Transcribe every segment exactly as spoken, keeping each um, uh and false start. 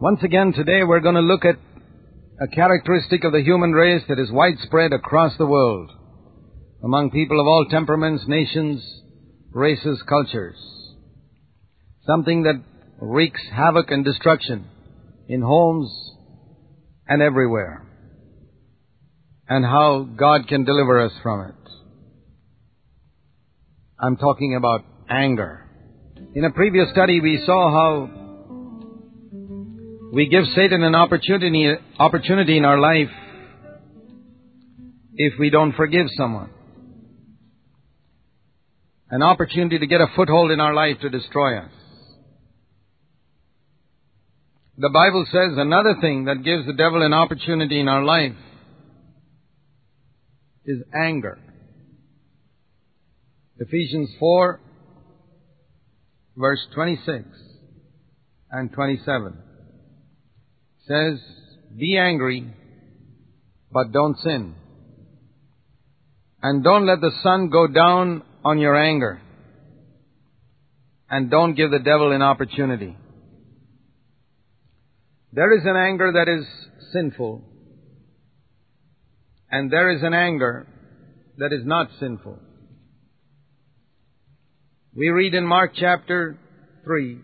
Once again, today we're going to look at a characteristic of the human race that is widespread across the world, among people of all temperaments, nations, races, cultures. Something that wreaks havoc and destruction in homes and everywhere, and how God can deliver us from it. I'm talking about anger. In a previous study, we saw how we give Satan an opportunity, opportunity in our life if we don't forgive someone. An opportunity to get a foothold in our life to destroy us. The Bible says another thing that gives the devil an opportunity in our life is anger. Ephesians four, verse twenty-six and twenty-seven says, "Be angry, but don't sin. And don't let the sun go down on your anger. And don't give the devil an opportunity." There is an anger that is sinful, and there is an anger that is not sinful. We read in Mark chapter three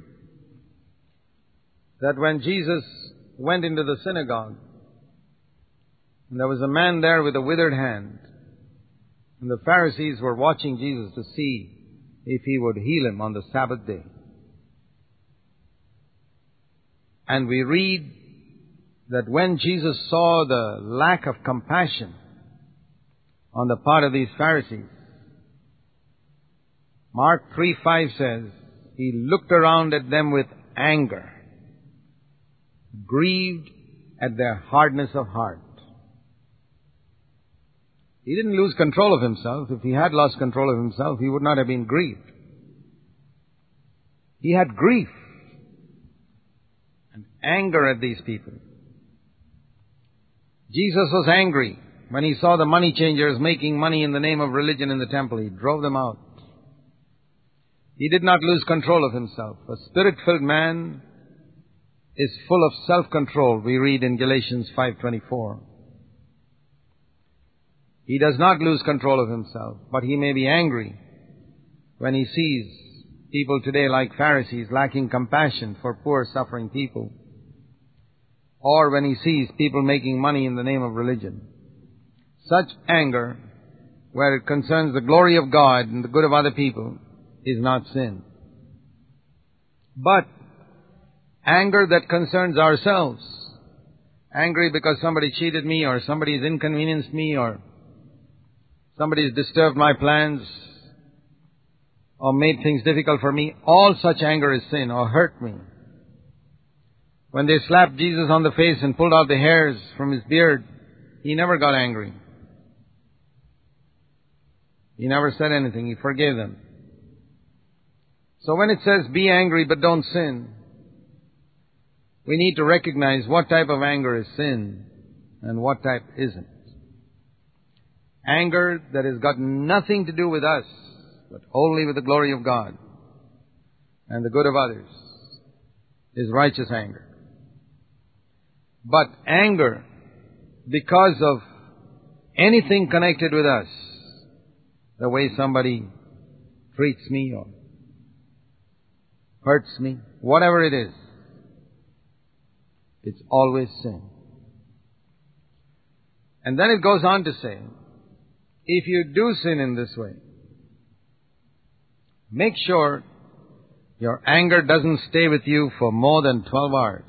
that when Jesus went into the synagogue, and there was a man there with a withered hand, and the Pharisees were watching Jesus to see if he would heal him on the Sabbath day. And we read that when Jesus saw the lack of compassion on the part of these Pharisees, Mark three five says, he looked around at them with anger, grieved at their hardness of heart. He didn't lose control of himself. If he had lost control of himself, he would not have been grieved. He had grief and anger at these people. Jesus was angry when he saw the money changers making money in the name of religion in the temple. He drove them out. He did not lose control of himself. A spirit-filled man is full of self-control, we read in Galatians five twenty-four. He does not lose control of himself, but he may be angry when he sees people today like Pharisees lacking compassion for poor, suffering people, or when he sees people making money in the name of religion. Such anger, where it concerns the glory of God and the good of other people, is not sin. But anger that concerns ourselves, angry because somebody cheated me, or somebody's inconvenienced me, or somebody's disturbed my plans, or made things difficult for me, all such anger is sin, or hurt me. When they slapped Jesus on the face and pulled out the hairs from his beard, he never got angry. He never said anything. He forgave them. So when it says, be angry but don't sin, we need to recognize what type of anger is sin and what type isn't. Anger that has got nothing to do with us, but only with the glory of God and the good of others, is righteous anger. But anger because of anything connected with us, the way somebody treats me or hurts me, whatever it is, it's always sin. And then it goes on to say, if you do sin in this way, make sure your anger doesn't stay with you for more than twelve hours.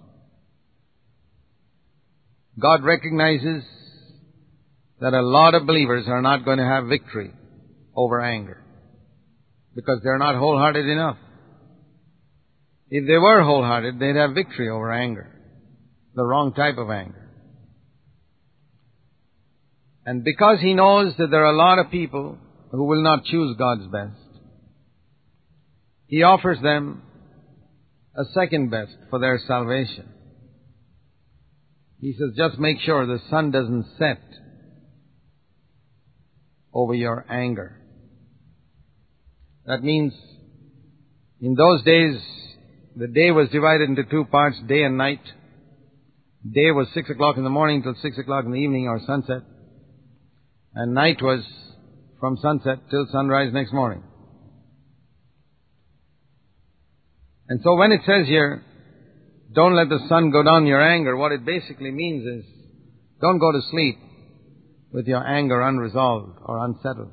God recognizes that a lot of believers are not going to have victory over anger because they're not wholehearted enough. If they were wholehearted, they'd have victory over anger, the wrong type of anger. And because He knows that there are a lot of people who will not choose God's best, He offers them a second best for their salvation. He says, just make sure the sun doesn't set over your anger. That means in those days, the day was divided into two parts, day and night. Day was six o'clock in the morning till six o'clock in the evening or sunset. And night was from sunset till sunrise next morning. And so when it says here, don't let the sun go down your anger, what it basically means is, don't go to sleep with your anger unresolved or unsettled.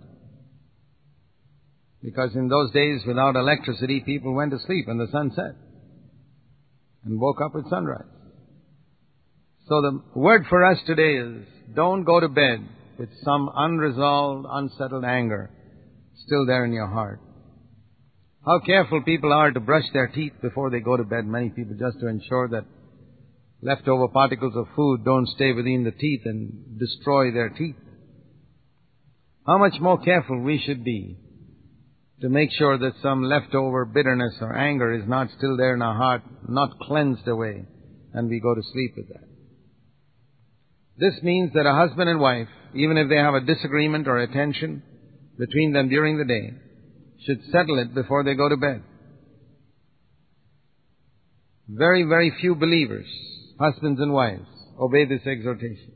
Because in those days, without electricity, people went to sleep when the sun set and woke up with sunrise. So the word for us today is, don't go to bed with some unresolved, unsettled anger still there in your heart. How careful people are to brush their teeth before they go to bed, many people, just to ensure that leftover particles of food don't stay within the teeth and destroy their teeth. How much more careful we should be to make sure that some leftover bitterness or anger is not still there in our heart, not cleansed away, and we go to sleep with that. This means that a husband and wife, even if they have a disagreement or a tension between them during the day, should settle it before they go to bed. Very, very few believers, husbands and wives, obey this exhortation.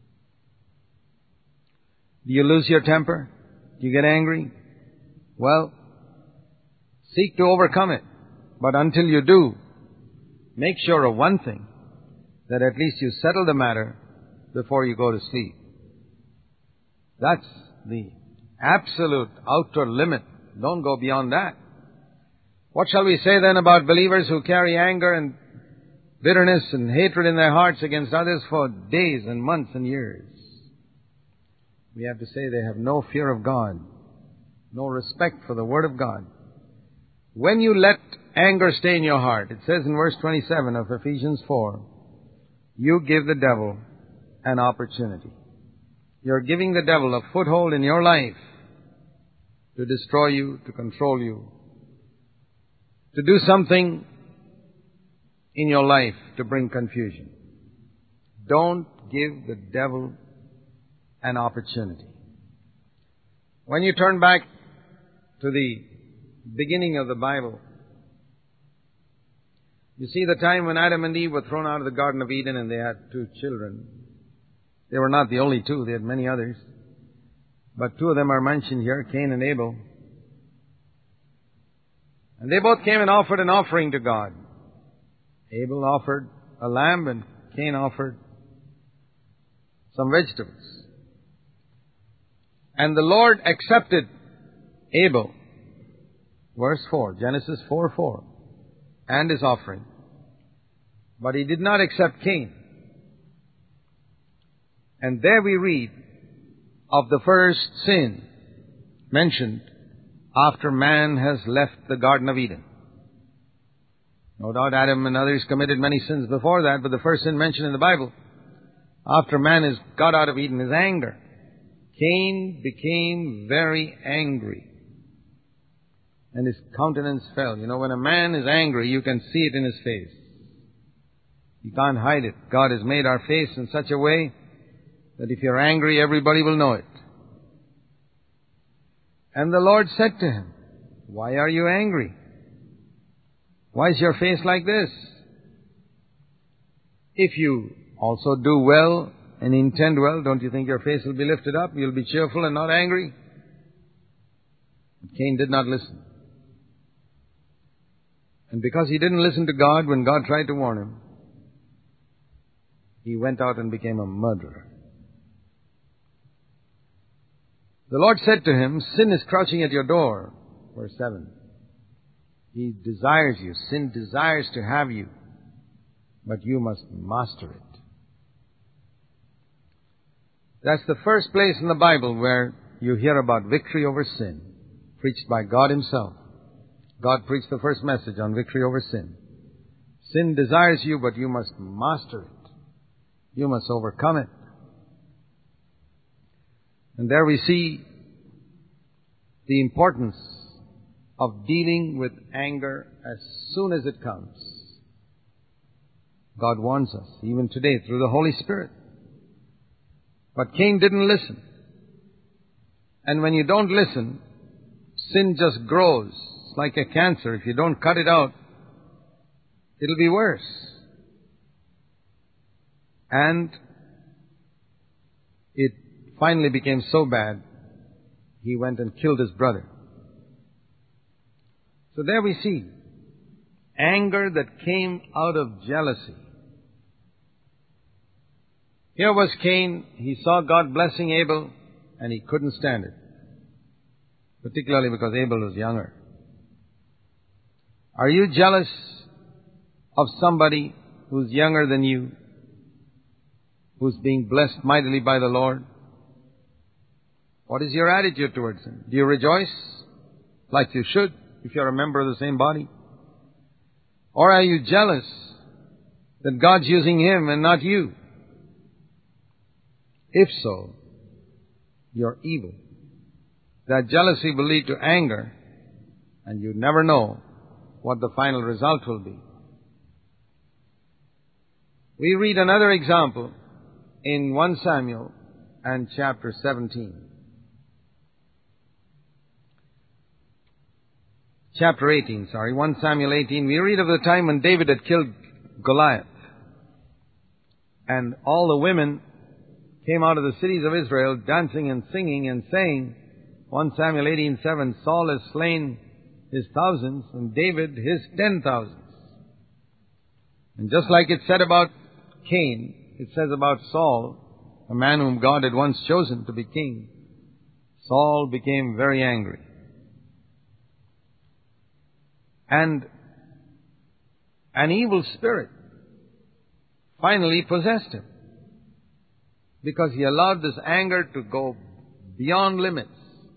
Do you lose your temper? Do you get angry? Well, seek to overcome it. But until you do, make sure of one thing, that at least you settle the matter before you go to sleep. That's the absolute outer limit. Don't go beyond that. What shall we say then about believers who carry anger and bitterness and hatred in their hearts against others for days and months and years? We have to say they have no fear of God, no respect for the Word of God. When you let anger stay in your heart, it says in verse twenty-seven of Ephesians four, you give the devil an opportunity. You're giving the devil a foothold in your life to destroy you, to control you, to do something in your life to bring confusion. Don't give the devil an opportunity. When you turn back to the beginning of the Bible, you see the time when Adam and Eve were thrown out of the Garden of Eden and they had two children. They were not the only two, they had many others. But two of them are mentioned here, Cain and Abel. And they both came and offered an offering to God. Abel offered a lamb and Cain offered some vegetables. And the Lord accepted Abel, verse four, Genesis four four, and his offering. But He did not accept Cain. And there we read of the first sin mentioned after man has left the Garden of Eden. No doubt Adam and others committed many sins before that, but the first sin mentioned in the Bible, after man has got out of Eden, is anger. Cain became very angry, and his countenance fell. You know, when a man is angry, you can see it in his face. You can't hide it. God has made our face in such a way that if you're angry, everybody will know it. And the Lord said to him, why are you angry? Why is your face like this? If you also do well and intend well, don't you think your face will be lifted up? You'll be cheerful and not angry? But Cain did not listen. And because he didn't listen to God when God tried to warn him, he went out and became a murderer. The Lord said to him, sin is crouching at your door. Verse seven. He desires you. Sin desires to have you. But you must master it. That's the first place in the Bible where you hear about victory over sin, preached by God Himself. God preached the first message on victory over sin. Sin desires you, but you must master it. You must overcome it. And there we see the importance of dealing with anger as soon as it comes. God warns us, even today, through the Holy Spirit. But Cain didn't listen. And when you don't listen, sin just grows. It's like a cancer. If you don't cut it out, it'll be worse. And it finally became so bad, he went and killed his brother. So there we see anger that came out of jealousy. Here was Cain. He saw God blessing Abel, and he couldn't stand it, particularly because Abel was younger. Are you jealous of somebody who's younger than you, who's being blessed mightily by the Lord? What is your attitude towards him? Do you rejoice like you should if you're a member of the same body? Or are you jealous that God's using him and not you? If so, you're evil. That jealousy will lead to anger, and you never know what the final result will be. We read another example in First Samuel and chapter seventeen. Chapter eighteen, sorry, First Samuel eighteen. We read of the time when David had killed Goliath. And all the women came out of the cities of Israel dancing and singing and saying, First Samuel eighteen seven, Saul has slain his thousands and David his ten thousands. And just like it said about Cain, it says about Saul, a man whom God had once chosen to be king. Saul became very angry. And an evil spirit finally possessed him, because he allowed this anger to go beyond limits.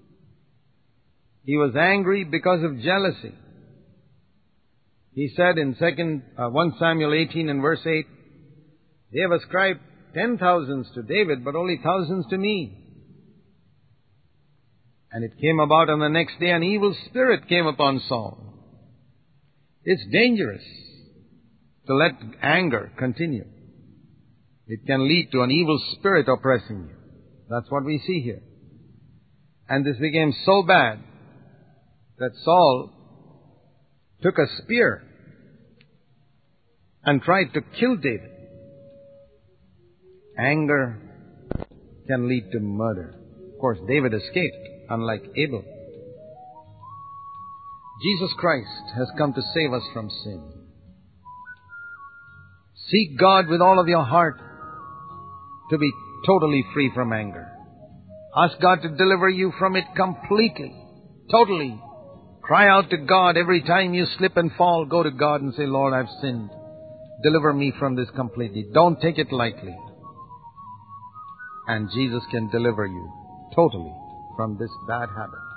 He was angry because of jealousy. He said in second, uh, First Samuel eighteen and verse eight, they have ascribed ten thousands to David, but only thousands to me. And it came about on the next day, an evil spirit came upon Saul. It's dangerous to let anger continue. It can lead to an evil spirit oppressing you. That's what we see here. And this became so bad that Saul took a spear and tried to kill David. Anger can lead to murder. Of course, David escaped, unlike Abel. Jesus Christ has come to save us from sin. Seek God with all of your heart to be totally free from anger. Ask God to deliver you from it completely, totally. Cry out to God every time you slip and fall. Go to God and say, Lord, I've sinned. Deliver me from this completely. Don't take it lightly. And Jesus can deliver you totally from this bad habit.